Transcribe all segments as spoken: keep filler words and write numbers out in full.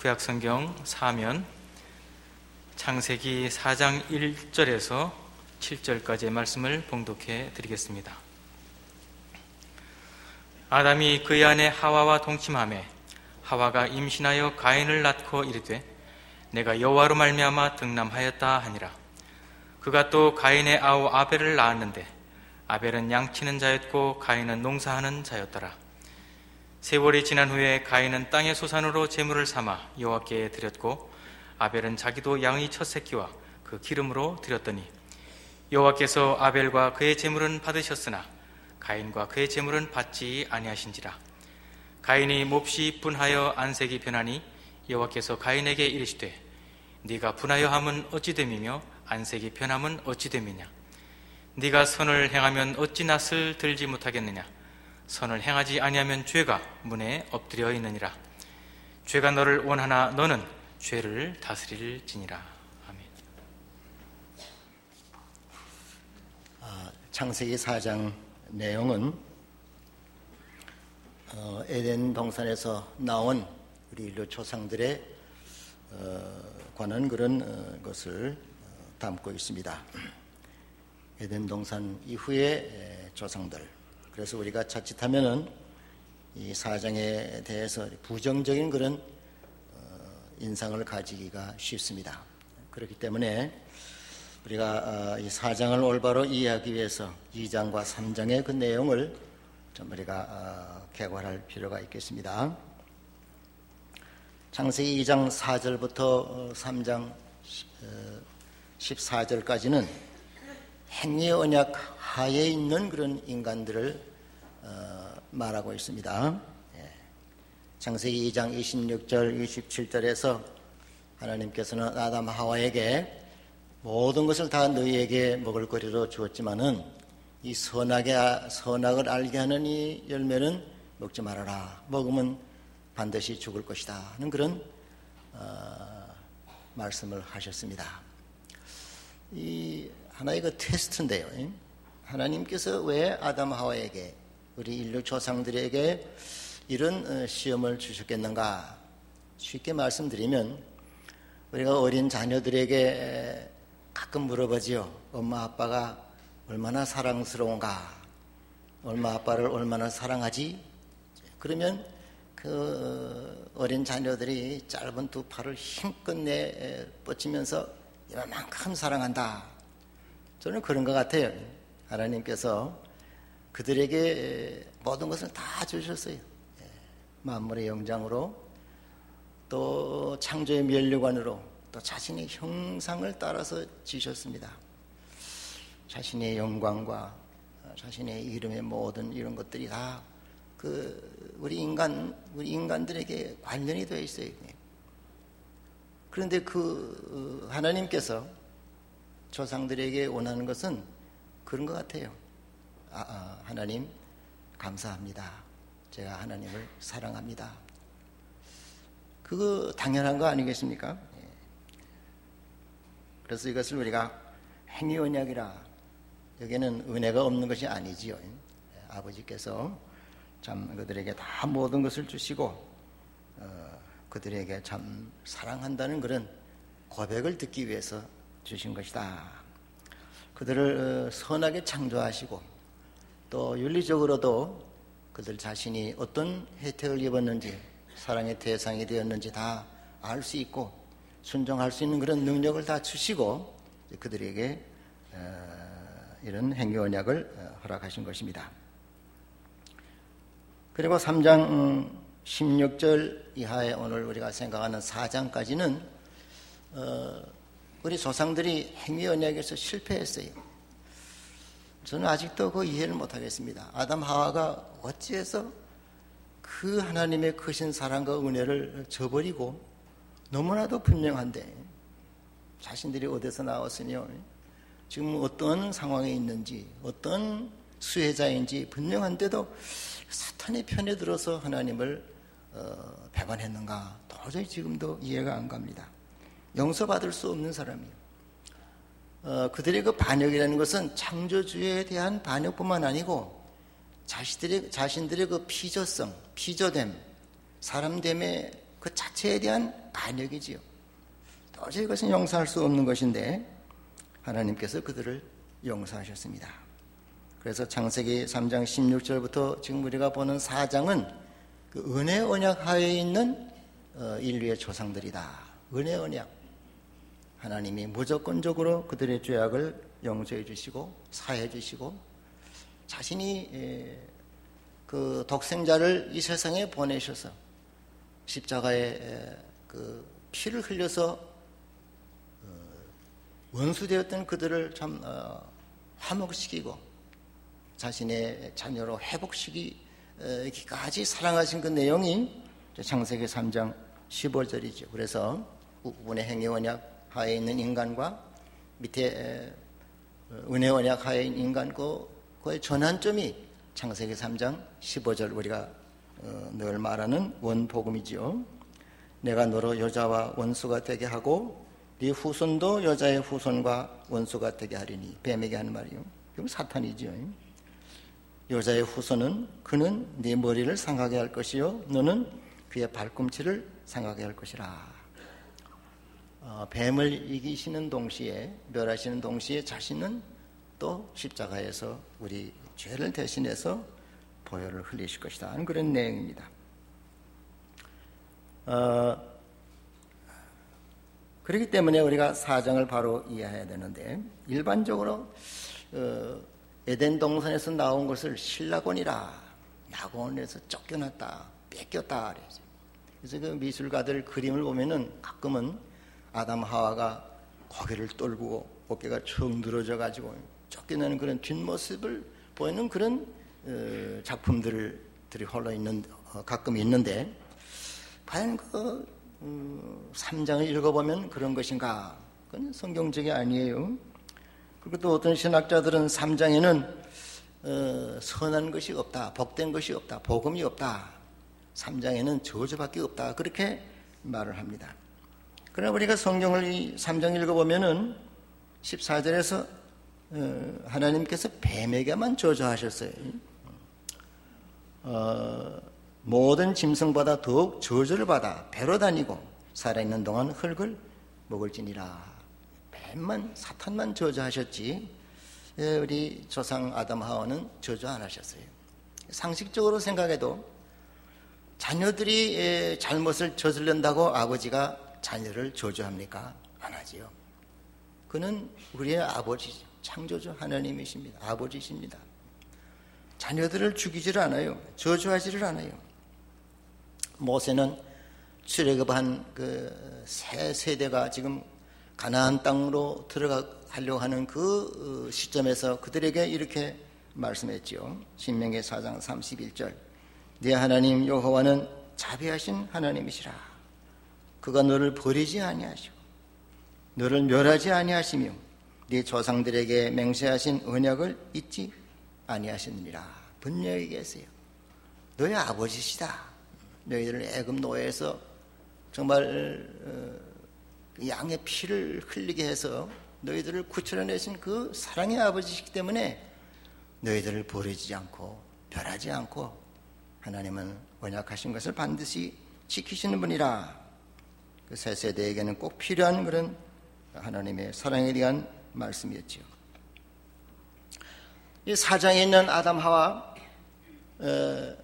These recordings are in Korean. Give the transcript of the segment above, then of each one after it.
구약성경 사면 창세기 사 장 일 절에서 칠 절까지의 말씀을 봉독해 드리겠습니다. 아담이 그의 아내 하와와 동침하매 하와가 임신하여 가인을 낳고 이르되 내가 여호와로 말미암아 등남하였다 하니라. 그가 또 가인의 아우 아벨을 낳았는데 아벨은 양치는 자였고 가인은 농사하는 자였더라. 세월이 지난 후에 가인은 땅의 소산으로 제물을 삼아 여호와께 드렸고 아벨은 자기도 양의 첫 새끼와 그 기름으로 드렸더니 여호와께서 아벨과 그의 제물은 받으셨으나 가인과 그의 제물은 받지 아니하신지라. 가인이 몹시 분하여 안색이 변하니 여호와께서 가인에게 이르시되 네가 분하여 함은 어찌 됨이며 안색이 변함은 어찌 됨이냐. 네가 선을 행하면 어찌 낯을 들지 못하겠느냐. 선을 행하지 아니하면 죄가 문에 엎드려 있느니라. 죄가 너를 원하나 너는 죄를 다스릴지니라. 아멘. 아, 창세기 사 장 내용은 어, 에덴 동산에서 나온 우리 인류 조상들의 어, 관한 그런 어, 것을 어, 담고 있습니다. 에덴 동산 이후의 조상들. 그래서 우리가 자칫하면은 이 사장에 대해서 부정적인 그런 인상을 가지기가 쉽습니다. 그렇기 때문에 우리가 이 사장을 올바로 이해하기 위해서 이 장과 삼 장의 그 내용을 좀 우리가 개괄할 필요가 있겠습니다. 창세기 이 장 사 절부터 삼 장 십사 절까지는 행위의 언약 하에 있는 그런 인간들을 어, 말하고 있습니다. 예. 창세기 이 장 이십육 절, 이십칠 절에서 하나님께서는 아담 하와에게 모든 것을 다 너희에게 먹을 거리로 주었지만은 이 선악의, 선악을 알게 하는 이 열매는 먹지 말아라. 먹으면 반드시 죽을 것이다 하는 그런 어, 말씀을 하셨습니다. 이 하나의 그 테스트인데요. 하나님께서 왜 아담 하와에게 우리 인류 조상들에게 이런 시험을 주셨겠는가? 쉽게 말씀드리면 우리가 어린 자녀들에게 가끔 물어보지요. 엄마 아빠가 얼마나 사랑스러운가? 엄마 아빠를 얼마나 사랑하지? 그러면 그 어린 자녀들이 짧은 두 팔을 힘껏 내 뻗치면서 이만큼 사랑한다. 저는 그런 것 같아요. 하나님께서 그들에게 모든 것을 다 주셨어요. 만물의 영장으로 또 창조의 면류관으로 또 자신의 형상을 따라서 지셨습니다. 자신의 영광과 자신의 이름의 모든 이런 것들이 다 그 우리 인간 우리 인간들에게 관련이 되어 있어요. 그런데 그 하나님께서 조상들에게 원하는 것은 그런 것 같아요. 아, 아, 하나님 감사합니다. 제가 하나님을 사랑합니다. 그거 당연한 거 아니겠습니까? 그래서 이것을 우리가 행위 언약이라, 여기는 은혜가 없는 것이 아니지요. 아버지께서 참 그들에게 다 모든 것을 주시고 어, 그들에게 참 사랑한다는 그런 고백을 듣기 위해서 주신 것이다. 그들을 선하게 창조하시고 또 윤리적으로도 그들 자신이 어떤 혜택을 입었는지, 사랑의 대상이 되었는지 다 알 수 있고 순종할 수 있는 그런 능력을 다 주시고 그들에게 이런 행위 언약을 허락하신 것입니다. 그리고 삼 장 십육 절 이하에 오늘 우리가 생각하는 사 장까지는 우리 조상들이 행위 언약에서 실패했어요. 저는 아직도 그 이해를 못하겠습니다. 아담 하와가 어찌해서 그 하나님의 크신 사랑과 은혜를 저버리고, 너무나도 분명한데 자신들이 어디서 나왔으며 지금 어떤 상황에 있는지, 어떤 수혜자인지 분명한데도 사탄의 편에 들어서 하나님을 어, 배반했는가? 도저히 지금도 이해가 안 갑니다. 용서받을 수 없는 사람이에요. 어, 그들의 그 반역이라는 것은 창조주에 대한 반역뿐만 아니고 자신들의, 자신들의 그 피조성, 피조됨, 사람됨의 그 자체에 대한 반역이지요. 도저히 그것은 용서할 수 없는 것인데 하나님께서 그들을 용서하셨습니다. 그래서 창세기 삼 장 십육 절부터 지금 우리가 보는 사 장은 그 은혜 언약 하에 있는 인류의 조상들이다. 은혜 언약. 하나님이 무조건적으로 그들의 죄악을 용서해 주시고 사해 주시고 자신이 그 독생자를 이 세상에 보내셔서 십자가에 그 피를 흘려서 원수되었던 그들을 참 화목시키고 자신의 자녀로 회복시키기까지 사랑하신 그 내용이 창세기 삼 장 십오 절이죠. 그래서 은혜 행위 언약 하에 있는 인간과 밑에 은혜 언약 하에 있는 인간 그의 전환점이 창세기 삼 장 십오 절 우리가 늘 말하는 원복음이지요. 내가 너로 여자와 원수가 되게 하고 네 후손도 여자의 후손과 원수가 되게 하리니 뱀에게 하는 말이요. 그럼 사탄이지요. 여자의 후손은 그는 네 머리를 상하게 할 것이요 너는 그의 발꿈치를 상하게 할 것이라. 어, 뱀을 이기시는 동시에 멸하시는 동시에 자신은 또 십자가에서 우리 죄를 대신해서 보혈을 흘리실 것이다 하는 그런 내용입니다. 어, 그렇기 때문에 우리가 사정을 바로 이해해야 되는데 일반적으로 어, 에덴 동산에서 나온 것을 신라곤이라 낙원에서 쫓겨났다 뺏겼다 그래서. 그래서 그 미술가들 그림을 보면은 가끔은 아담 하와가 고개를 떨구고 어깨가 축 늘어져 가지고 쫓겨나는 그런 뒷모습을 보이는 그런 어, 작품들이 홀로 있는 어, 가끔 있는데 과연 그 음, 삼 장을 읽어보면 그런 것인가? 그건 성경적이 아니에요. 그리고 또 어떤 신학자들은 삼 장에는 어, 선한 것이 없다, 복된 것이 없다, 복음이 없다. 삼 장에는 저주밖에 없다. 그렇게 말을 합니다. 그러나 우리가 성경을 이 삼 장 읽어보면은 십사 절에서 어, 하나님께서 뱀에게만 저주하셨어요. 어, 모든 짐승보다 더욱 저주를 받아 배로 다니고 살아있는 동안 흙을 먹을지니라. 뱀만 사탄만 저주하셨지 우리 조상 아담 하와는 저주 안 하셨어요. 상식적으로 생각해도 자녀들이 잘못을 저지른다고 아버지가 자녀를 저주합니까? 안 하지요. 그는 우리의 아버지, 창조주 하나님이십니다. 아버지십니다. 자녀들을 죽이지를 않아요. 저주하지를 않아요. 모세는 출애굽한 그 새 세대가 지금 가나안 땅으로 들어가려고 하는 그 시점에서 그들에게 이렇게 말씀했지요. 신명기 사 장 삼십일 절 네 하나님 여호와는 자비하신 하나님이시라. 그가 너를 버리지 아니하시고 너를 멸하지 아니하시며 네 조상들에게 맹세하신 언약을 잊지 아니하시느니라. 분명히 계세요. 너의 아버지시다. 너희들을 애굽 노예에서 정말 양의 피를 흘리게 해서 너희들을 구출해내신 그 사랑의 아버지시기 때문에 너희들을 버리지 않고 멸하지 않고 하나님은 언약하신 것을 반드시 지키시는 분이라. 그 새 세대에게는 꼭 필요한 그런 하나님의 사랑에 대한 말씀이었지요. 이 사장에 있는 아담 하와 어,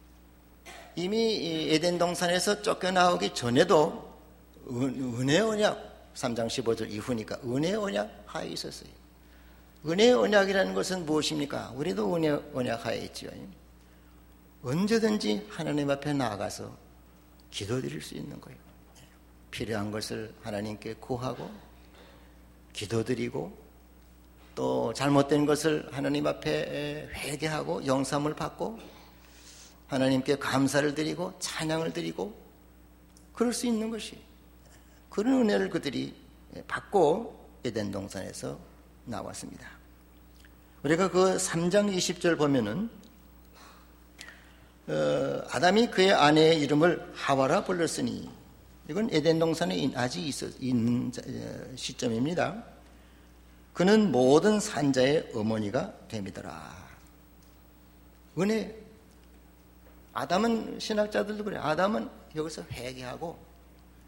이미 에덴 동산에서 쫓겨나오기 전에도 은혜 언약 삼 장 십오 절 이후니까 은혜 언약 하에 있었어요. 은혜 언약이라는 것은 무엇입니까? 우리도 은혜 언약 하에 있죠. 언제든지 하나님 앞에 나아가서 기도드릴 수 있는 거예요. 필요한 것을 하나님께 구하고 기도드리고 또 잘못된 것을 하나님 앞에 회개하고 영삼을 받고 하나님께 감사를 드리고 찬양을 드리고 그럴 수 있는 것이 그런 은혜를 그들이 받고 에덴 동산에서 나왔습니다. 우리가 그 삼 장 이십 절 보면은 어, 아담이 그의 아내의 이름을 하와라 불렀으니 이건 에덴 동산에 아직 있어, 있는 시점입니다. 그는 모든 산자의 어머니가 됨이더라. 은혜. 아담은 신학자들도 그래. 아담은 여기서 회개하고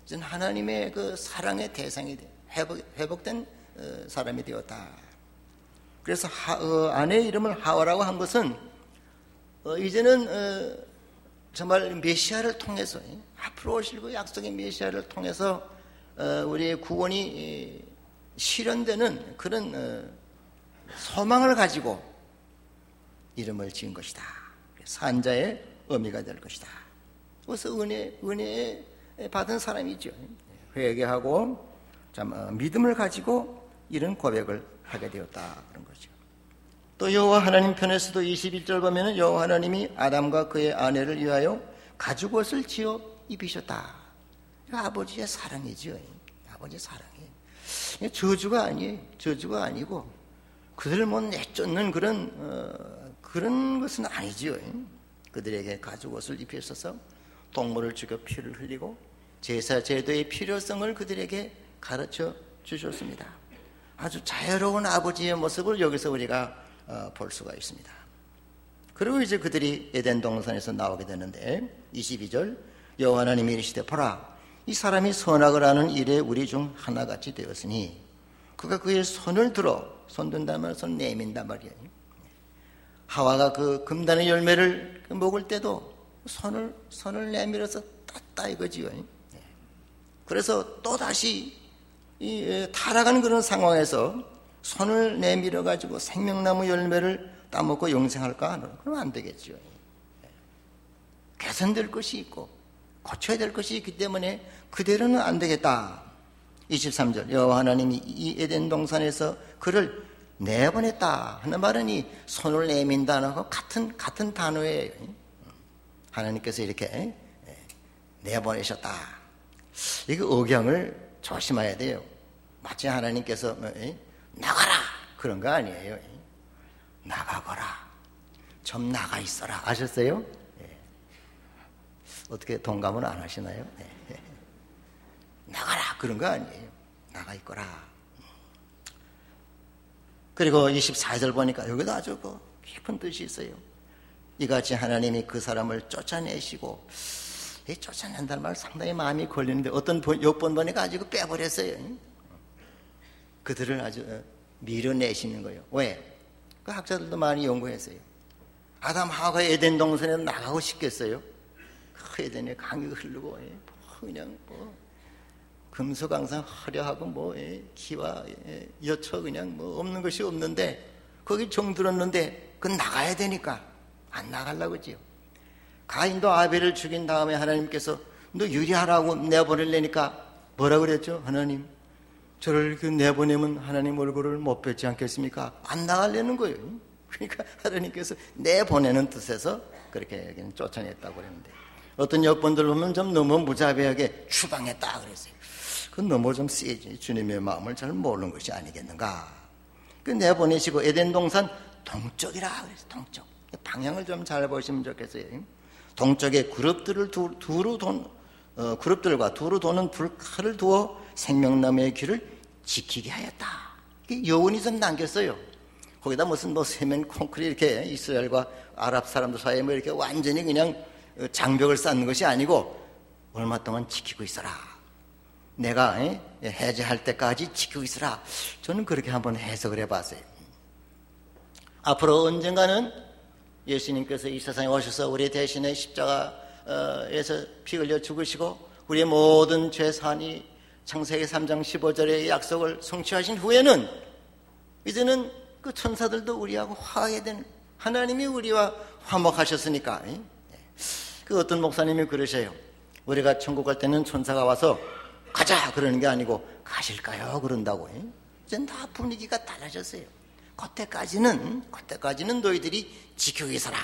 이제 하나님의 그 사랑의 대상이 회복, 회복된 사람이 되었다. 그래서 하, 어, 아내의 이름을 하와라고 한 것은 어, 이제는 어, 정말 메시아를 통해서 앞으로 오실 그 약속의 메시아를 통해서 어, 우리의 구원이 실현되는 그런 어, 소망을 가지고 이름을 지은 것이다. 산자의 의미가 될 것이다. 그래서 은혜, 은혜 받은 사람이죠. 회개하고 참 어, 믿음을 가지고 이런 고백을 하게 되었다. 그런 거죠. 또 여호와 하나님 편에서도 이십일 절 보면은 여호와 하나님이 아담과 그의 아내를 위하여 가죽옷을 지어 입히셨다. 아버지의 사랑이죠. 아버지의 사랑이에요. 저주가 아니에요. 저주가 아니고 그들을 못 내쫓는 그런 어, 그런 것은 아니죠. 그들에게 가죽옷을 입히셔서 동물을 죽여 피를 흘리고 제사 제도의 필요성을 그들에게 가르쳐 주셨습니다. 아주 자유로운 아버지의 모습을 여기서 우리가 어, 볼 수가 있습니다. 그리고 이제 그들이 에덴 동산에서 나오게 되는데 이십이 절 여호와 하나님이 이르시되 보라 이 사람이 선악을 하는 일에 우리 중 하나같이 되었으니 그가 그의 손을 들어 손 든단 말이야 손 내민단 말이에요. 하와가 그 금단의 열매를 먹을 때도 손을 손을 내밀어서 땄다 이거지요. 그래서 또 다시 이 타락하는 그런 상황에서 손을 내밀어 가지고 생명나무 열매를 따먹고 영생할까? 그러면 안 되겠죠. 개선될 것이 있고 고쳐야 될 것이 있기 때문에 그대로는 안 되겠다. 이십삼 절 여호와 하나님이 이 에덴 동산에서 그를 내보냈다 하는 말은 이 손을 내민다는 거 같은 같은 단어예요. 하나님께서 이렇게 내보내셨다. 이거 억양을 조심해야 돼요. 마치 하나님께서 나가라 그런 거 아니에요. 나가거라. 좀 나가 있어라. 아셨어요? 네. 어떻게 동감은 안 하시나요? 네. 나가라 그런 거 아니에요. 나가 있거라. 그리고 이십사 절 보니까 여기도 아주 그 깊은 뜻이 있어요. 이같이 하나님이 그 사람을 쫓아내시고 이 쫓아낸다는 말 상당히 마음이 걸리는데 어떤 역번 보니까 아주 빼버렸어요. 그들을 아주 밀어내시는 거예요. 왜? 그 학자들도 많이 연구했어요. 아담 하와가 에덴 동산에 나가고 싶겠어요? 그 에덴에 강이 흐르고 그냥 뭐 금수강산 화려하고 뭐 기와 여처 그냥 뭐 없는 것이 없는데 거기 정들었는데 그건 나가야 되니까 안 나가려고 그러지요. 가인도 아벨을 죽인 다음에 하나님께서 너 유리하라고 내보내려니까 뭐라 그랬죠? 하나님 저를 그 내보내면 하나님 얼굴을 못 뵙지 않겠습니까? 안 나가려는 거예요. 그러니까 하나님께서 내보내는 뜻에서 그렇게 여기는 쫓아냈다고 그랬는데 어떤 역본들 보면 좀 너무 무자비하게 추방했다 그랬어요. 그건 너무 좀 세지. 주님의 마음을 잘 모르는 것이 아니겠는가. 그 내보내시고 에덴 동산 동쪽이라 그랬어요. 동쪽. 방향을 좀 잘 보시면 좋겠어요. 동쪽에 그룹들을 두, 두루 돈, 어, 그룹들과 두루 도는 불칼을 두어 생명나무의 길을 지키게 하였다. 여운이 좀 남겼어요. 거기다 무슨 뭐 세면 콘크리트 이렇게 이스라엘과 아랍 사람들 사이에 뭐 이렇게 완전히 그냥 장벽을 쌓는 것이 아니고 얼마 동안 지키고 있어라. 내가 에? 해제할 때까지 지키고 있어라. 저는 그렇게 한번 해석을 해봤어요. 앞으로 언젠가는 예수님께서 이 세상에 오셔서 우리 대신에 십자가에서 피 흘려 죽으시고 우리의 모든 죄산이 창세기 삼 장 십오 절의 약속을 성취하신 후에는 이제는 그 천사들도 우리하고 화하게 되는 하나님이 우리와 화목하셨으니까 그 어떤 목사님이 그러셔요. 우리가 천국 갈 때는 천사가 와서 가자 그러는 게 아니고 가실까요 그런다고. 이제 다 분위기가 달라졌어요. 그때까지는 그때까지는 너희들이 지키고 있어라.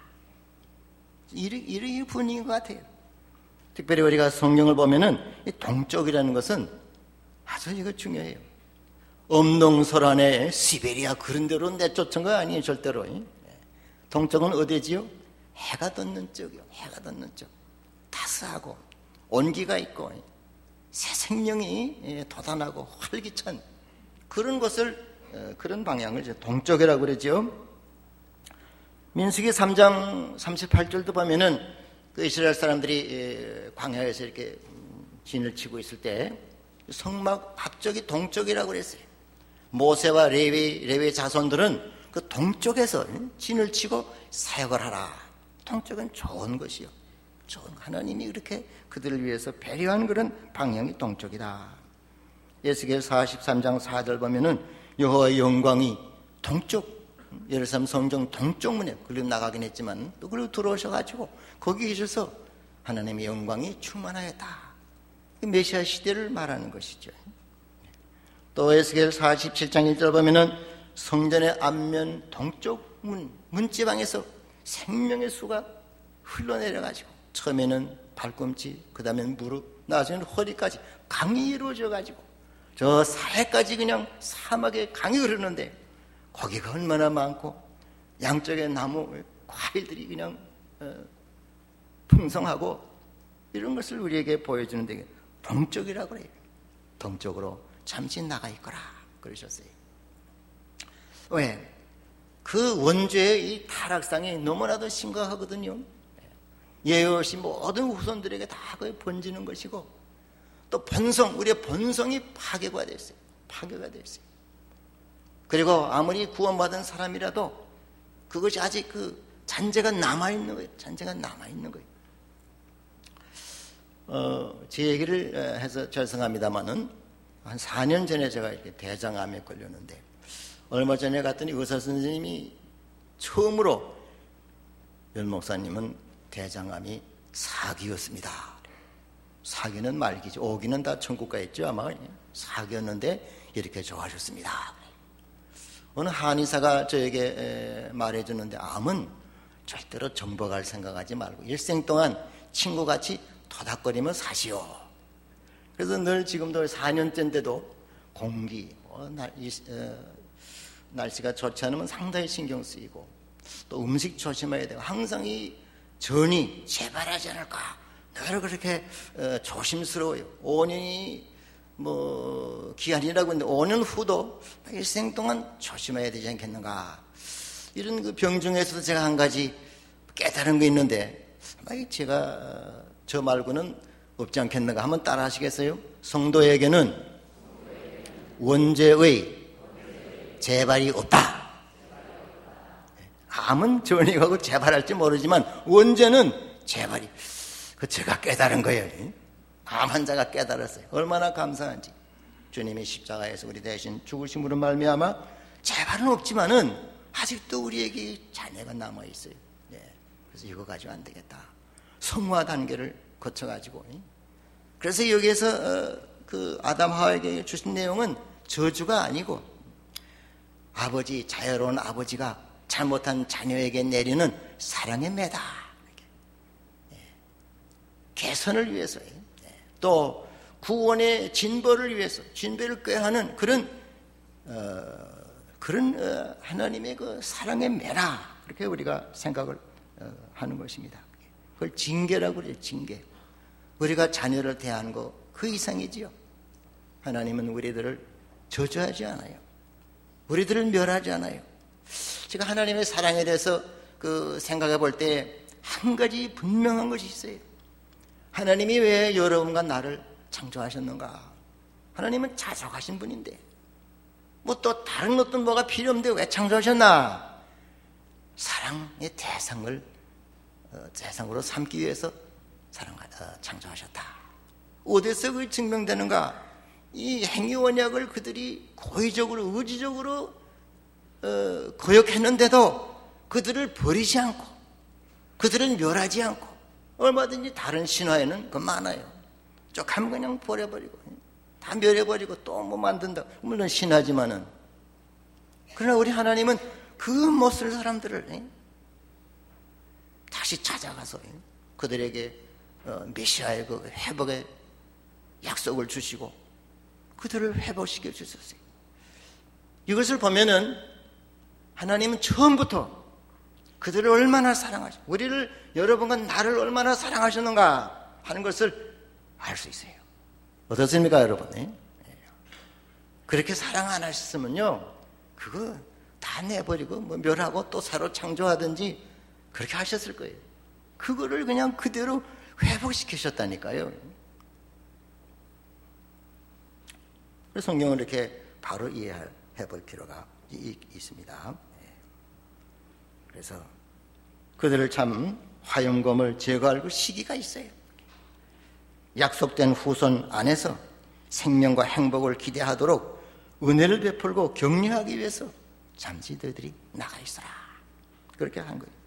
이런 이런 분위기인 것 같아요. 특별히 우리가 성경을 보면은 이 동쪽이라는 것은 아주 이거 중요해요. 엄동설안에 시베리아 그런 데로 내쫓은 거 아니에요 절대로. 동쪽은 어디지요? 해가 돋는 쪽이요. 해가 돋는 쪽. 따스하고 온기가 있고 새 생명이 돋아나고 활기찬 그런 것을 그런 방향을 이제 동쪽이라고 그러죠. 민수기 삼 장 삼십팔 절도 보면은 그 이스라엘 사람들이 광야에서 이렇게 진을 치고 있을 때 성막 앞쪽이 동쪽이라고 그랬어요. 모세와 레위, 레위 자손들은 그 동쪽에서 진을 치고 사역을 하라. 동쪽은 좋은 것이요. 좋은 하나님이 이렇게 그들을 위해서 배려한 그런 방향이 동쪽이다. 에스겔 사십삼 장 사 절 보면은 여호와의 영광이 동쪽, 예루살렘 성전 동쪽 문에 그리고 나가긴 했지만 또 그리고 들어오셔가지고 거기 계셔서 하나님의 영광이 충만하였다. 메시아 시대를 말하는 것이죠. 또 에스겔 사십칠 장 일 절 보면은 성전의 앞면 동쪽 문, 문지방에서 생명의 수가 흘러내려가지고 처음에는 발꿈치, 그 다음엔 무릎, 나중에는 허리까지 강이 이루어져가지고 저 사해까지 그냥 사막에 강이 흐르는데 거기가 얼마나 많고 양쪽에 나무, 과일들이 그냥 어, 풍성하고 이런 것을 우리에게 보여주는데 동쪽이라고 그래요. 동쪽으로 잠시 나가 있거라 그러셨어요. 왜? 그 원죄의 이 타락상이 너무나도 심각하거든요. 예언이 모든 후손들에게 다 거의 번지는 것이고 또 본성, 우리의 본성이 파괴가 됐어요. 파괴가 됐어요. 그리고 아무리 구원받은 사람이라도 그것이 아직 그 잔재가 남아있는 거예요. 잔재가 남아있는 거예요. 어, 제 얘기를 해서 죄송합니다만은 한 사 년 전에 제가 이렇게 대장암에 걸렸는데 얼마 전에 갔더니 의사 선생님이 처음으로 연 목사님은 대장암이 사기였습니다. 사기는 말기죠. 오기는 다 천국 가 있죠. 아마 사기였는데 이렇게 좋아졌습니다. 어느 한의사가 저에게 말해주는데 암은 절대로 정복할 생각하지 말고 일생 동안 친구같이 토닥거리며 사시오. 그래서 늘 지금도 사 년째인데도 공기, 어, 날, 이, 어, 날씨가 좋지 않으면 상당히 신경 쓰이고 또 음식 조심해야 되고 항상 이 전이 재발하지 않을까 늘 그렇게 어, 조심스러워요. 오 년이 뭐 기한이라고 했는데 오 년 후도 일생 동안 조심해야 되지 않겠는가. 이런 그 병 중에서도 제가 한 가지 깨달은 게 있는데 제가 저 말고는 없지 않겠는가. 한번 따라 하시겠어요? 성도에게는 원죄의 재발이 없다. 암은 전이가고 재발할지 모르지만 원죄는 재발이. 그 제가 깨달은 거예요. 암 환자가 깨달았어요. 얼마나 감사한지. 주님이 십자가에서 우리 대신 죽으심으로 말미암아 재발은 없지만은 아직도 우리에게 자녀가 남아 있어요. 네. 그래서 이거 가지고 안 되겠다. 성화 단계를 거쳐가지고. 그래서 여기에서 어, 그 아담 하와에게 주신 내용은 저주가 아니고 아버지, 자유로운 아버지가 잘못한 자녀에게 내리는 사랑의 매다. 네. 개선을 위해서요. 네. 또 구원의 진보를 위해서 진보를 꾀하는 그런 어, 그런 어, 하나님의 그 사랑의 매라. 그렇게 우리가 생각을 어, 하는 것입니다. 그걸 징계라고 그래요. 징계. 우리가 자녀를 대하는 거 그 이상이지요. 하나님은 우리들을 저주하지 않아요. 우리들을 멸하지 않아요. 제가 하나님의 사랑에 대해서 그 생각해 볼 때 한 가지 분명한 것이 있어요. 하나님이 왜 여러분과 나를 창조하셨는가? 하나님은 자족하신 분인데 뭐 또 다른 어떤 뭐가 필요 없는데 왜 창조하셨나? 사랑의 대상을 어, 대상으로 삼기 위해서 사랑하, 어, 창조하셨다. 어디서 그게 증명되는가? 이 행위원약을 그들이 고의적으로 의지적으로 어, 거역했는데도 그들을 버리지 않고 그들은 멸하지 않고 얼마든지 다른 신화에는 그 많아요. 쭉 하면 그냥 버려버리고 다 멸해버리고 또 뭐 만든다. 물론 신화지만은 그러나 우리 하나님은 그 못쓸 사람들을 다시 찾아가서 그들에게 메시아의 그 회복의 약속을 주시고 그들을 회복시켜 주셨어요. 이것을 보면은 하나님은 처음부터 그들을 얼마나 사랑하시고 우리를 여러분과 나를 얼마나 사랑하셨는가 하는 것을 알 수 있어요. 어떻습니까 여러분? 그렇게 사랑 안 하셨으면요 그거 다 내버리고 뭐 멸하고 또 새로 창조하든지 그렇게 하셨을 거예요. 그거를 그냥 그대로 회복시키셨다니까요. 그래서 성경을 이렇게 바로 이해해 볼 필요가 있습니다. 그래서 그들을 참 화염검을 제거할 그 시기가 있어요. 약속된 후손 안에서 생명과 행복을 기대하도록 은혜를 베풀고 격려하기 위해서 잠시 너희들이 나가 있어라. 그렇게 한 거예요.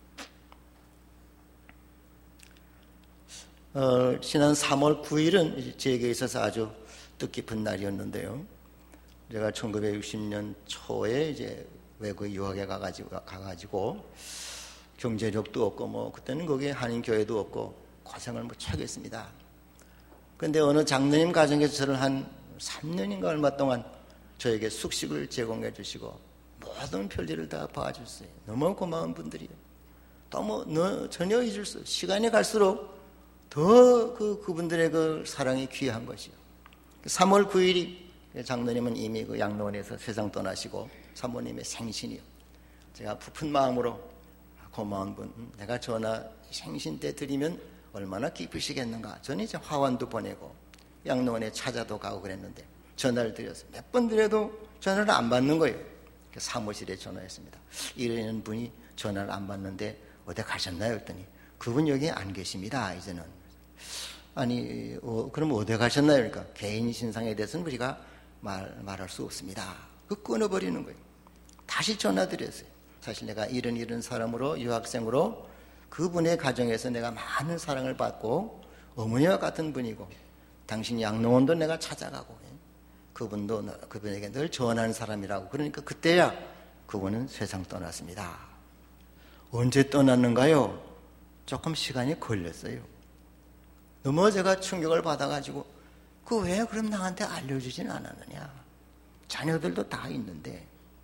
어, 지난 삼월 구일은 제게 있어서 아주 뜻깊은 날이었는데요. 제가 천구백육십 년 초에 이제 외국에 유학에 가가지고, 가가지고 경제력도 없고 뭐 그때는 거기에 한인교회도 없고 고생을 무척 했습니다. 그런데 어느 장로님 가정에서 저를 한 삼 년인가 얼마 동안 저에게 숙식을 제공해 주시고 모든 별일을 다 봐주셨어요. 너무 고마운 분들이에요. 또 뭐 전혀 잊을 수, 시간이 갈수록 더 그 그분들의 그 사랑이 귀한 것이요. 삼월 구일이 장로님은 이미 그 양로원에서 세상 떠나시고 사모님의 생신이요. 제가 부푼 마음으로 고마운 분, 내가 전화 생신 때 드리면 얼마나 기쁘시겠는가. 저는 이제 화환도 보내고 양로원에 찾아도 가고 그랬는데 전화를 드려서 몇 번 드려도 전화를 안 받는 거예요. 사무실에 전화했습니다. 이러는 분이 전화를 안 받는데 어디 가셨나요? 했더니 그분 여기 안 계십니다. 이제는. 아니 어, 그럼 어디 가셨나요? 그러니까 개인 신상에 대해서는 우리가 말, 말할 수 없습니다. 그 끊어버리는 거예요. 다시 전화드렸어요. 사실 내가 이런 이런 사람으로 유학생으로 그분의 가정에서 내가 많은 사랑을 받고 어머니와 같은 분이고 당신 양로원도 내가 찾아가고 그분도 그분에게 늘 전하는 사람이라고. 그러니까 그때야 그분은 세상 떠났습니다. 언제 떠났는가요? 조금 시간이 걸렸어요. 너무 제가 충격을 받아가지고 그 왜 그럼 나한테 알려주진 않았느냐. 자녀들도 다 있는데.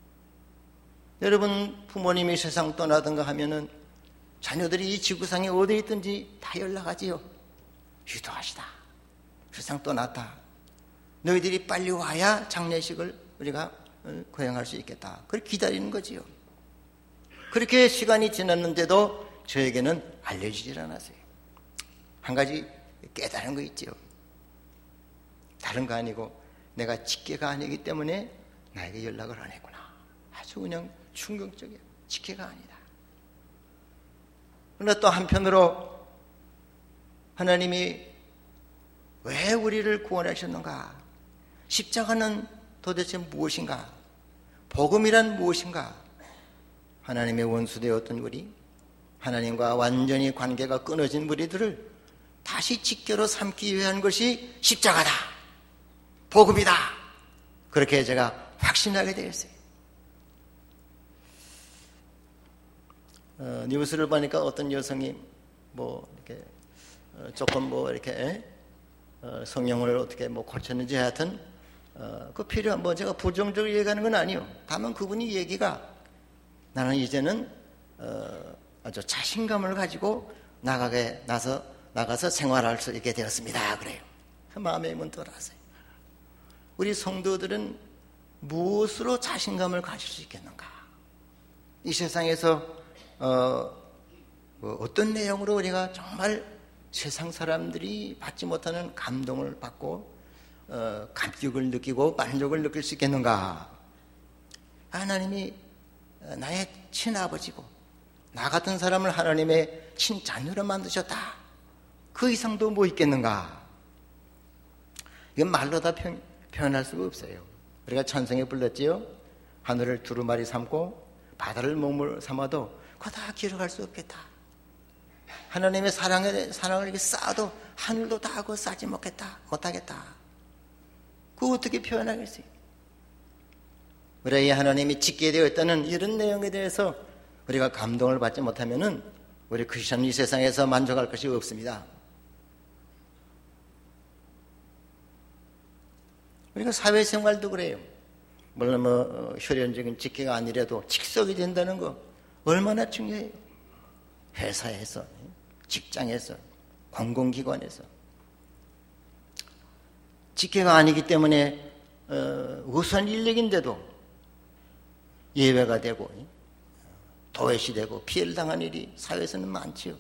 여러분 부모님이 세상 떠나든가 하면은 자녀들이 이 지구상에 어디 있든지 다 연락하지요. 유도하시다. 세상 떠났다. 너희들이 빨리 와야 장례식을 우리가 거행할 수 있겠다. 그렇게 기다리는 거지요. 그렇게 시간이 지났는데도 저에게는 알려주질 않았어요. 한 가지 깨달은 거 있죠. 다른 거 아니고 내가 직계가 아니기 때문에 나에게 연락을 안 했구나. 아주 그냥 충격적이에요. 직계가 아니다. 그러나 또 한편으로 하나님이 왜 우리를 구원하셨는가? 십자가는 도대체 무엇인가? 복음이란 무엇인가? 하나님의 원수되었던 우리, 하나님과 완전히 관계가 끊어진 우리들을 다시 직계로 삼기 위한 것이 십자가다. 복음이다. 그렇게 제가 확신하게 되었어요. 어, 뉴스를 보니까 어떤 여성이 뭐 이렇게 어, 조금 뭐 이렇게 어, 성령을 어떻게 뭐 고쳤는지 하여튼 어, 그 필요한 뭐 제가 부정적으로 얘기하는 건 아니요. 다만 그분이 얘기가 나는 이제는 어, 아주 자신감을 가지고 나가게 나서 나가서 생활할 수 있게 되었습니다. 그래요. 마음에 문득 들었어요. 우리 성도들은 무엇으로 자신감을 가질 수 있겠는가? 이 세상에서 어, 뭐 어떤 내용으로 우리가 정말 세상 사람들이 받지 못하는 감동을 받고 어, 감격을 느끼고 만족을 느낄 수 있겠는가? 하나님이 나의 친아버지고 나 같은 사람을 하나님의 친자녀로 만드셨다. 그 이상도 뭐 있겠는가? 이건 말로 다 표현, 표현할 수가 없어요. 우리가 찬송에 불렀지요. 하늘을 두루마리 삼고 바다를 몸을 삼아도 그거 다 기록할 수 없겠다. 하나님의 사랑을, 사랑을 이렇게 쌓아도 하늘도 다 그거 쌓지 못겠다, 못하겠다. 그거 어떻게 표현하겠어요? 우리가 이 하나님이 짓게 되어 있다는 이런 내용에 대해서 우리가 감동을 받지 못하면은 우리 크리스천은 이 세상에서 만족할 것이 없습니다. 우리가 사회생활도 그래요. 물론 뭐 혈연적인 직계가 아니라도 직속이 된다는 거 얼마나 중요해요. 회사에서, 직장에서, 공공기관에서. 직계가 아니기 때문에 어, 우선 인력인데도 예외가 되고 도외시되고 피해를 당한 일이 사회에서는 많지요.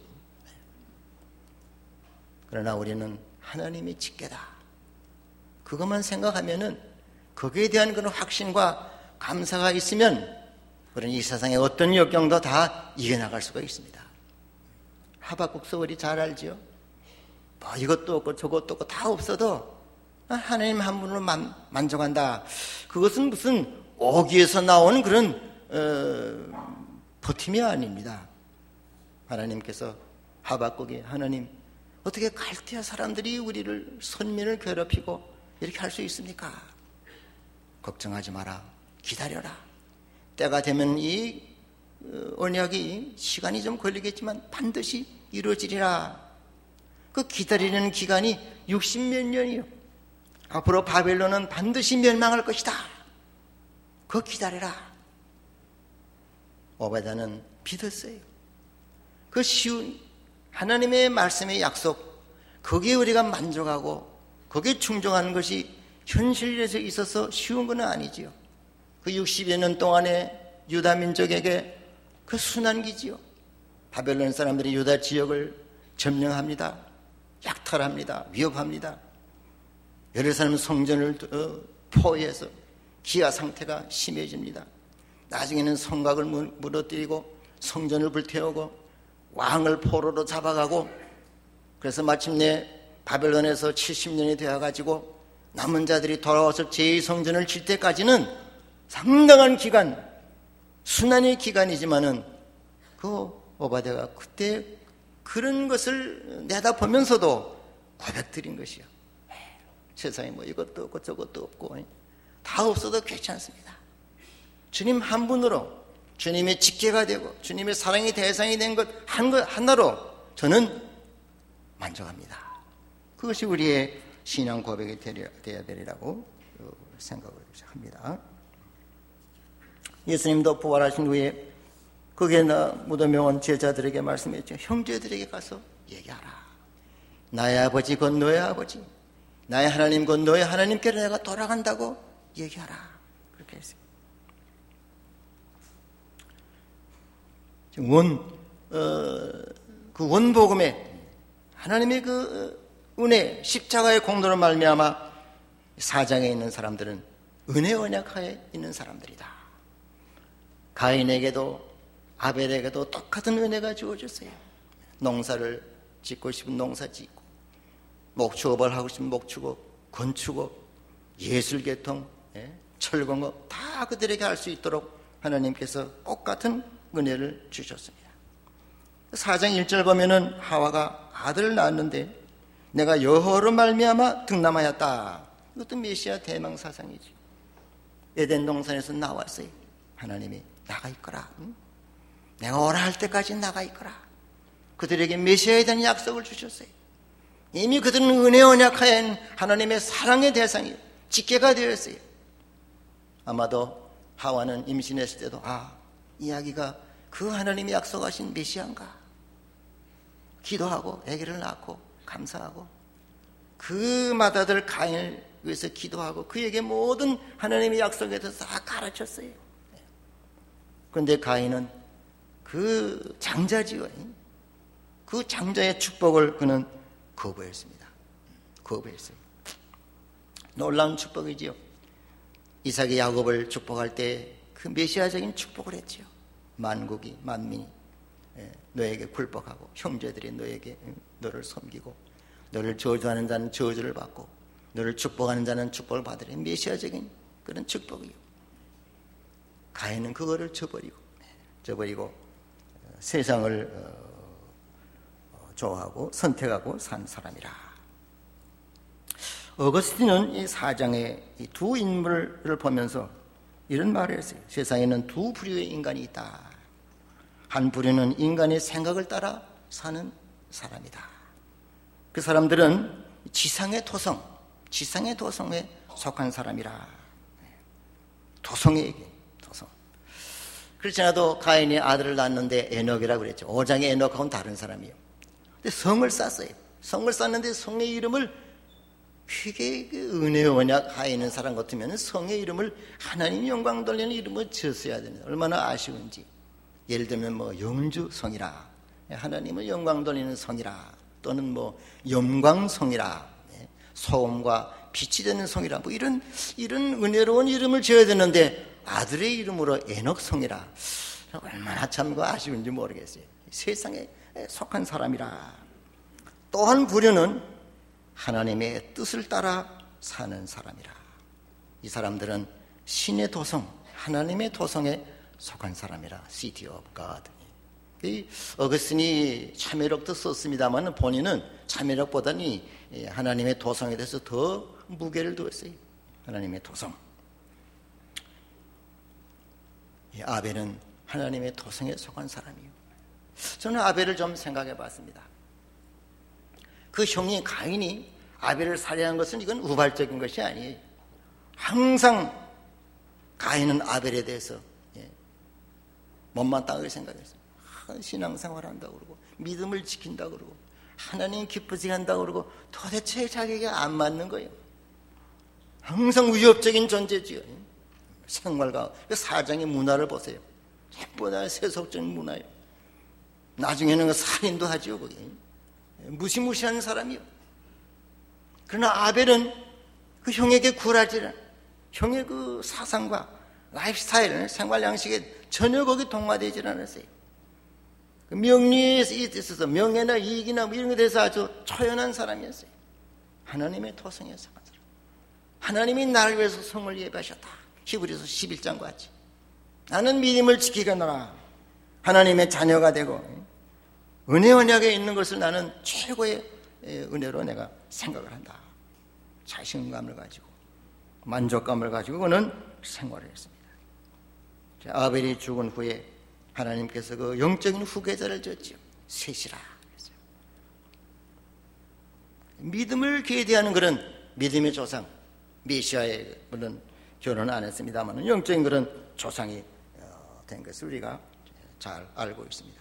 그러나 우리는 하나님의 직계다. 그것만 생각하면은 거기에 대한 그런 확신과 감사가 있으면 우리는 이 세상의 어떤 역경도 다 이겨나갈 수가 있습니다. 하박국서 우리 잘 알지요? 뭐 이것도 없고 저것도 없고 다 없어도 하나님 한 분으로 만, 만족한다. 그것은 무슨 오기에서 나온 그런 어, 버팀이 아닙니다. 하나님께서 하박국에 하나님 어떻게 갈대아 사람들이 우리를 선민을 괴롭히고 이렇게 할 수 있습니까? 걱정하지 마라. 기다려라. 때가 되면 이 언약이 시간이 좀 걸리겠지만 반드시 이루어지리라. 그 기다리는 기간이 육십몇 년이요. 앞으로 바벨론은 반드시 멸망할 것이다. 그거 기다려라. 오베다는 믿었어요. 그 쉬운 하나님의 말씀의 약속, 거기에 우리가 만족하고 거기에 충족하는 것이 현실에서 있어서 쉬운 건 아니지요. 그 육십여 년 동안에 유다 민족에게 그 순환기지요. 바벨론 사람들이 유다 지역을 점령합니다. 약탈합니다. 위협합니다. 예루살렘 성전을 포위해서 기아 상태가 심해집니다. 나중에는 성곽을 무너뜨리고 성전을 불태우고 왕을 포로로 잡아가고, 그래서 마침내 바벨론에서 칠십 년이 되어가지고 남은 자들이 돌아와서 제이 성전을 칠 때까지는 상당한 기간, 순환의 기간이지만은 그 오바댜가 그때 그런 것을 내다보면서도 고백드린 것이요. 세상에 뭐 이것도 없고 저것도 없고 다 없어도 괜찮습니다. 주님 한 분으로, 주님의 직계가 되고 주님의 사랑의 대상이 된 것 한 것 하나로 저는 만족합니다. 그것이 우리의 신앙 고백이 되어야 되리라고 생각을 합니다. 예수님도 부활하신 후에 거기에 나 무덤에 온 제자들에게 말씀했죠. 형제들에게 가서 얘기하라. 나의 아버지 곧 너의 아버지, 나의 하나님 곧 너의 하나님께로 내가 돌아간다고 얘기하라. 그렇게 했어요. 원, 어, 그 원복음에 하나님의 그 은혜, 십자가의 공로로 말미암아 사장에 있는 사람들은 은혜 언약하에 있는 사람들이다. 가인에게도 아벨에게도 똑같은 은혜가 주어졌어요. 농사를 짓고 싶으면 농사 짓고, 목축업을 하고 싶으면 목축업, 건축업, 예술계통, 철공업 다 그들에게 할 수 있도록 하나님께서 똑같은 은혜를 주셨습니다. 사 장 일 절 보면은 하와가 아들을 낳았는데 내가 여호와로 말미암아 등남하였다. 이것도 메시아 대망사상이지. 에덴 동산에서 나왔어요. 하나님이 나가 있거라. 응? 내가 오라 할 때까지 나가 있거라. 그들에게 메시아에 대한 약속을 주셨어요. 이미 그들은 은혜 언약하에 하나님의 사랑의 대상이요, 직계가 되었어요. 아마도 하와는 임신했을 때도 아, 이 아기가 그 하나님이 약속하신 메시아인가? 기도하고 아기를 낳고 감사하고 그 맏아들 가인을 위해서 기도하고 그에게 모든 하나님의 약속에 대해서 다 가르쳤어요. 그런데 가인은 그 장자지요, 그 장자의 축복을 그는 거부했습니다. 거부했어요. 놀라운 축복이지요. 이삭이 야곱을 축복할 때 그 메시아적인 축복을 했지요. 만국이, 만민이 너에게 굴복하고 형제들이 너에게 너를 섬기고, 너를 저주하는 자는 저주를 받고 너를 축복하는 자는 축복을 받으리. 메시아적인 그런 축복이요. 가인은 그거를 저버리고 저버리고 세상을 좋아하고 선택하고 산 사람이라. 어거스틴은 이 사장의 이 두 인물을 보면서 이런 말을 했어요. 세상에는 두 부류의 인간이 있다. 한 부류는 인간의 생각을 따라 사는 사람이다. 그 사람들은 지상의 토성, 지상의 토성에 속한 사람이라. 토성의 얘기, 토성. 그렇지 않아도 가인이 아들을 낳았는데 에녹이라고 그랬죠. 오 장의 에녹하고는 다른 사람이에요. 근데 성을 쌌어요. 성을 쌌는데 성의 이름을 되게 은혜 언약 하에 있는 사람 같으면 성의 이름을 하나님 영광 돌리는 이름을 지었어야 됩니다. 얼마나 아쉬운지. 예를 들면 뭐 영주 성이라, 하나님을 영광 돌리는 성이라, 또는 뭐 영광성이라, 소음과 빛이 되는 성이라 뭐 이런 이런 은혜로운 이름을 지어야 되는데 아들의 이름으로 에녹성이라 얼마나 참 아쉬운지 모르겠어요. 세상에 속한 사람이라. 또한 부류는 하나님의 뜻을 따라 사는 사람이라. 이 사람들은 신의 도성, 하나님의 도성에 속한 사람이라. City of God. 이 어거스틴이 참회록도 썼습니다만 본인은 참회록보다는 하나님의 도성에 대해서 더 무게를 두었어요. 하나님의 도성. 아벨은 하나님의 도성에 속한 사람이에요. 저는 아벨을 좀 생각해 봤습니다. 그 형이 가인이 아벨을 살해한 것은 이건 우발적인 것이 아니에요. 항상 가인은 아벨에 대해서 못마땅하게 생각했어요. 신앙생활 한다고 그러고 믿음을 지킨다고 그러고 하나님 기쁘게 한다고 그러고 도대체 자기에게 안 맞는 거예요. 항상 위협적인 존재지요. 생활과 사장의 문화를 보세요. 전부 다 세속적인 문화예요. 나중에는 살인도 하죠. 거기 무시무시한 사람이요. 그러나 아벨은 그 형에게 굴하지는 형의 그 사상과 라이프스타일, 생활 양식에 전혀 거기 동화되지 않았어요. 명리에 있어서 명예나 이익이나 뭐 이런 것에 대해서 아주 초연한 사람이었어요. 하나님의 토성에 속한 사람. 하나님이 나를 위해서 성을 예배하셨다. 히브리서 십일 장과 같이. 나는 믿음을 지키겠노라. 하나님의 자녀가 되고 은혜 언약에 있는 것을 나는 최고의 은혜로 내가 생각을 한다. 자신감을 가지고 만족감을 가지고 그는 생활을 했습니다. 아벨이 죽은 후에 하나님께서 그 영적인 후계자를 줬죠. 셋이라 그랬어요. 믿음을 계대하는 그런 믿음의 조상, 메시아의 물론 결혼은 안 했습니다만 영적인 그런 조상이 된 것을 우리가 잘 알고 있습니다.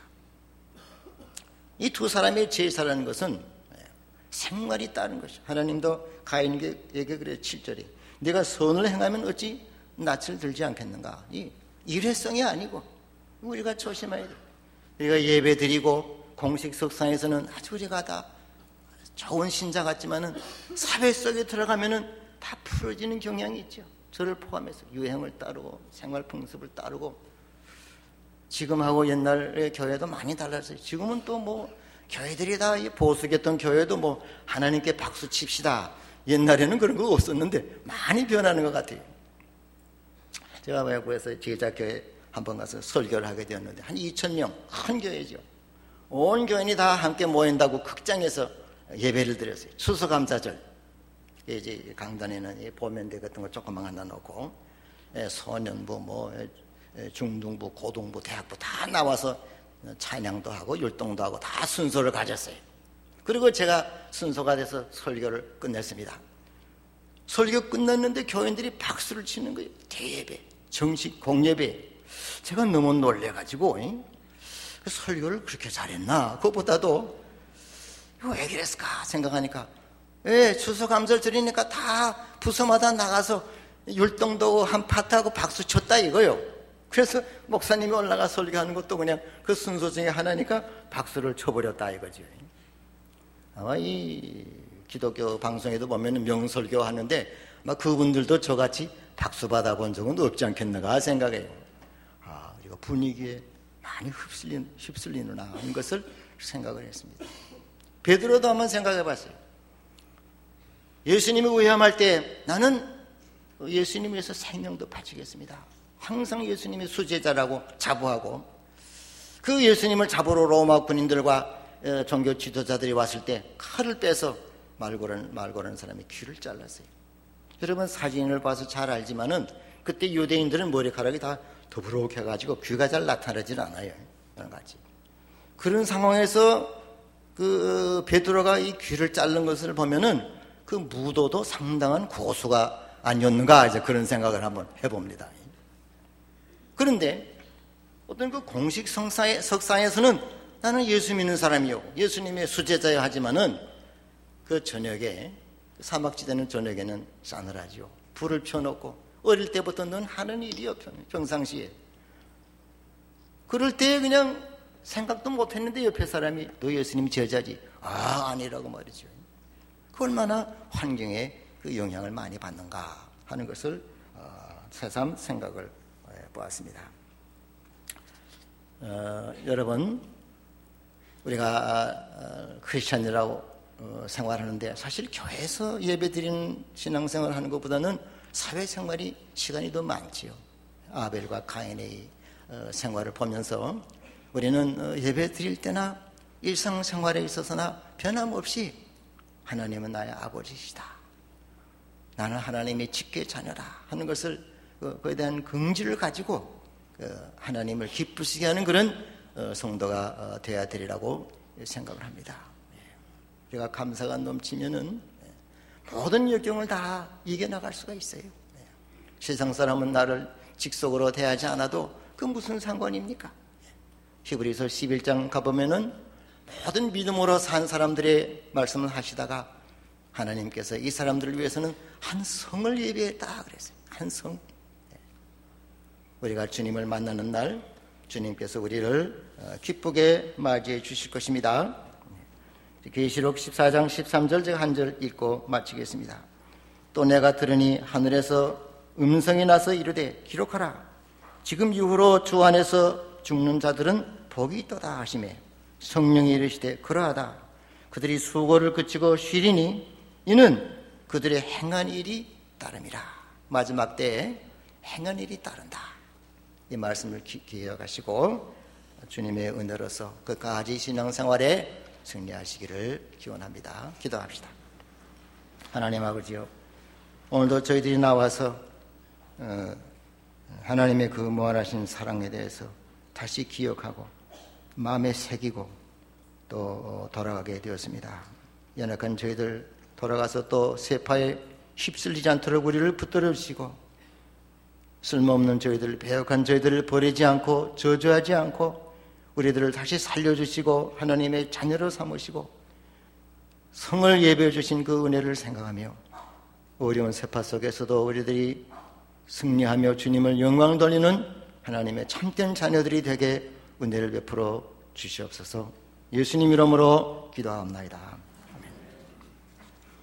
이 두 사람의 제사라는 것은 생활이 따른 것이죠. 하나님도 가인에게 그래 칠 절에 네가 선을 행하면 어찌 낯을 들지 않겠는가. 이 일회성이 아니고 우리가 조심해야 돼요. 우리가 예배 드리고 공식 석상에서는 아주 우리가 다 좋은 신자 같지만은 사회 속에 들어가면은 다 풀어지는 경향이 있죠. 저를 포함해서 유행을 따르고 생활 풍습을 따르고 지금하고 옛날의 교회도 많이 달랐어요. 지금은 또 뭐 교회들이 다 보수겠던 교회도 뭐 하나님께 박수 칩시다. 옛날에는 그런 거 없었는데 많이 변하는 것 같아요. 제가 외국에서 제자교회 한번 가서 설교를 하게 되었는데 한 이천 명 큰 교회죠. 온 교인이 다 함께 모인다고 극장에서 예배를 드렸어요. 추수감사절. 이제 강단에는 보면대 같은 거 조그만 하나 놓고 소년부, 뭐 중등부, 고등부, 대학부 다 나와서 찬양도 하고 율동도 하고 다 순서를 가졌어요. 그리고 제가 순서가 돼서 설교를 끝냈습니다. 설교 끝났는데 교인들이 박수를 치는 거예요. 대예배, 정식 공예배. 제가 너무 놀래가지고 그 설교를 그렇게 잘했나? 그것보다도 왜 그랬을까 생각하니까 예, 추수감사절이니까 다 부서마다 나가서 율동도 한 파트하고 박수 쳤다 이거요. 그래서 목사님이 올라가 설교하는 것도 그냥 그 순서 중에 하나니까 박수를 쳐버렸다 이거죠. 아마 이 기독교 방송에도 보면 명설교 하는데 아마 그분들도 저같이 박수 받아본 적은 없지 않겠는가 생각해요. 아, 우리가 분위기에 많이 휩쓸린, 휩쓸리는구나 하는 것을 생각을 했습니다. 베드로도 한번 생각해 봤어요. 예수님이 위험할 때 나는 예수님 위해서 생명도 바치겠습니다. 항상 예수님의 수제자라고 자부하고 그 예수님을 잡으러 로마 군인들과 종교 지도자들이 왔을 때 칼을 빼서 말 고르는, 말 고르는 사람이 귀를 잘랐어요. 여러분 사진을 봐서 잘 알지만은 그때 유대인들은 머리카락이 다 더부룩해가지고 귀가 잘 나타나질 않아요. 그런 같이. 그런 상황에서 그 베드로가 이 귀를 자른 것을 보면은 그 무도도 상당한 고수가 아니었는가 이제 그런 생각을 한번 해봅니다. 그런데 어떤 그 공식 성사에, 석상에서는 나는 예수 믿는 사람이요 예수님의 수제자여 하지만은 그 저녁에 사막지대는 저녁에는 싸늘하죠. 불을 펴놓고 어릴 때부터 넌 하는 일이요 평상시에. 그럴 때 그냥 생각도 못했는데 옆에 사람이 너 예수님 제자지? 아 아니라고 말이죠. 그 얼마나 환경에 그 영향을 많이 받는가 하는 것을 새삼 생각을 보았습니다. 어, 여러분, 우리가 크리스찬이라고 생활하는데 사실 교회에서 예배드리는 신앙생활을 하는 것보다는 사회생활이 시간이 더 많지요. 아벨과 가인의 생활을 보면서 우리는 예배 드릴 때나 일상생활에 있어서나 변함없이 하나님은 나의 아버지시다, 나는 하나님의 직계 자녀다 하는 것을 그에 대한 긍지를 가지고 하나님을 기쁘시게 하는 그런 성도가 되어야 되리라고 생각을 합니다. 우리가 감사가 넘치면은 모든 역경을 다 이겨나갈 수가 있어요. 세상 사람은 나를 직속으로 대하지 않아도 그 무슨 상관입니까? 히브리서 십일 장 가보면은 모든 믿음으로 산 사람들의 말씀을 하시다가 하나님께서 이 사람들을 위해서는 한 성을 예비했다 그랬어요. 한 성. 우리가 주님을 만나는 날 주님께서 우리를 기쁘게 맞이해 주실 것입니다. 계시록 십사 장 십삼 절 제가 한 절 읽고 마치겠습니다. 또 내가 들으니 하늘에서 음성이 나서 이르되 기록하라. 지금 이후로 주 안에서 죽는 자들은 복이 있도다 하시매 성령이 이르시되 그러하다. 그들이 수고를 그치고 쉬리니 이는 그들의 행한 일이 따름이라. 마지막 때에 행한 일이 따른다. 이 말씀을 기, 기억하시고 주님의 은혜로서 끝까지 신앙생활에 승리하시기를 기원합니다. 기도합시다. 하나님 아버지요, 오늘도 저희들이 나와서 어, 하나님의 그 무한하신 사랑에 대해서 다시 기억하고 마음에 새기고 또 돌아가게 되었습니다. 연약한 저희들 돌아가서 또 세파에 휩쓸리지 않도록 우리를 붙들어 주시고 쓸모없는 저희들, 배역한 저희들을 버리지 않고 저주하지 않고 우리들을 다시 살려주시고 하나님의 자녀로 삼으시고 성을 예배해 주신 그 은혜를 생각하며 어려운 세파 속에서도 우리들이 승리하며 주님을 영광 돌리는 하나님의 참된 자녀들이 되게 은혜를 베풀어 주시옵소서. 예수님 이름으로 기도하옵나이다.